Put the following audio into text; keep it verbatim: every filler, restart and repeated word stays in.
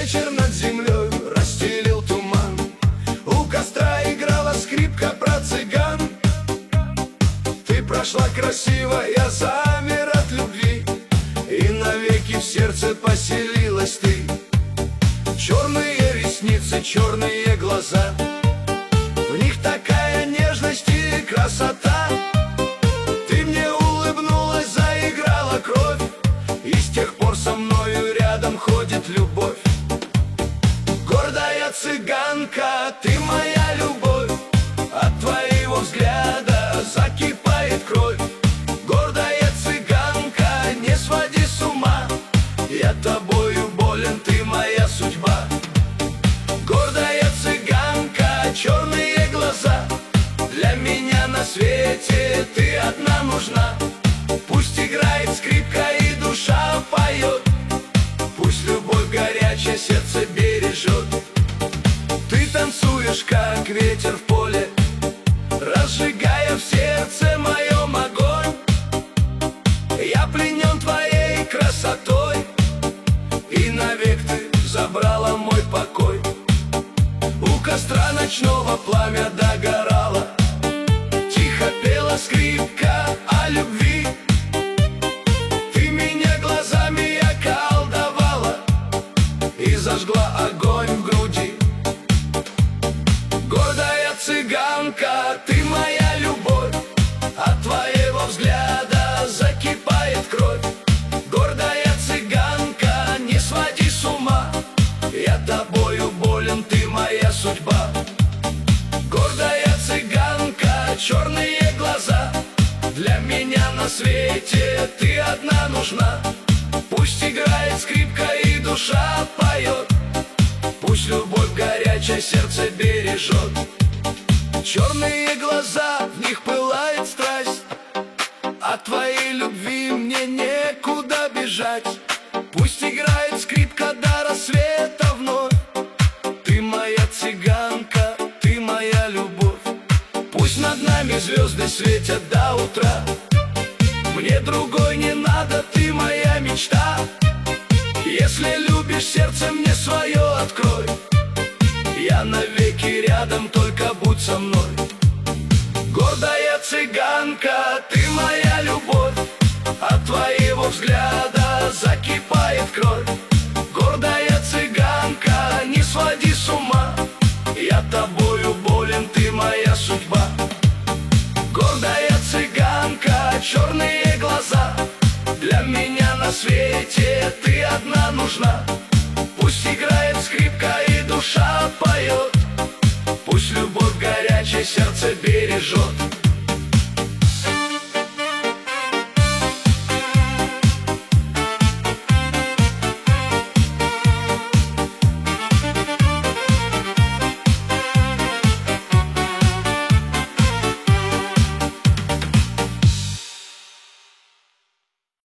вечер над землей расстелил туман. У костра играла скрипка про цыган. Ты прошла красиво, я замер от любви, и навеки в сердце поселилась ты. Черные ресницы, черные глаза, в них такая нежность и красота. Ты мне улыбнулась, заиграла кровь, и с тех пор со мною рядом ходит любовь. Гордая цыганка, ты моя любовь, от твоего взгляда закипает кровь. Гордая цыганка, не своди с ума, я тобою болен, ты моя судьба. Гордая цыганка, черные глаза, для меня на свете ты одна нужна. Пусть играет скрипка и душа поет, пусть любовь горячая сердце бережет. Ты танцуешь, как ветер в поле, разжигая в сердце моем огонь. Я пленен твоей красотой, и навек ты забрала мой покой. У костра ночного пламя догорало, тихо пела скрипка о любви. Ты меня глазами околдовала и зажгла огонь в груди. Гордая цыганка, ты моя любовь, от твоего взгляда закипает кровь. Гордая цыганка, не своди с ума, я тобою болен, ты моя судьба. Гордая цыганка, черные глаза, для меня на свете ты одна нужна. Пусть играет скрипка и душа поет, пусть любовь горячая сердце бережет. Черные глаза, в них пылает страсть, от твоей любви мне некуда бежать. Пусть играет скрипка до рассвета вновь, ты моя цыганка, ты моя любовь. Пусть над нами звезды светят до утра, мне другой не надо, ты моя мечта. Если любишь, сердце мне свое открой, я навеки рядом, только будь со мной. Гордая цыганка, ты моя любовь, от твоего взгляда закипает кровь. Гордая цыганка, не своди с ума, я тобою болен, ты моя судьба. Гордая цыганка, черные глаза, для меня на свете ты одна нужна. Пусть играет скрипка и душа поет, пусть любовь горячая сердце